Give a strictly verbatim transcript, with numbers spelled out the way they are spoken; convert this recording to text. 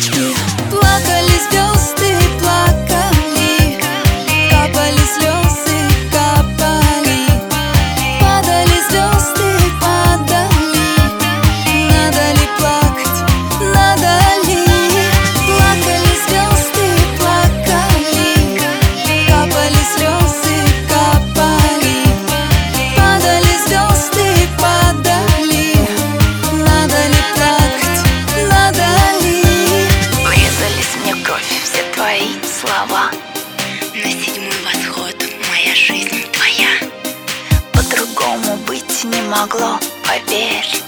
И плакали звезды, плакали, капали слезы, капали, падали звезды, падали. Надо ли плакать, надо ли? Плакали звезды, плакали, капали слезы, капали, падали звезды, падали. Надо ли плакать, надо ли? Врезались мне в кровь все твои слова. На седьмой восход моя жизнь твоя. По-другому быть не могло, поверь.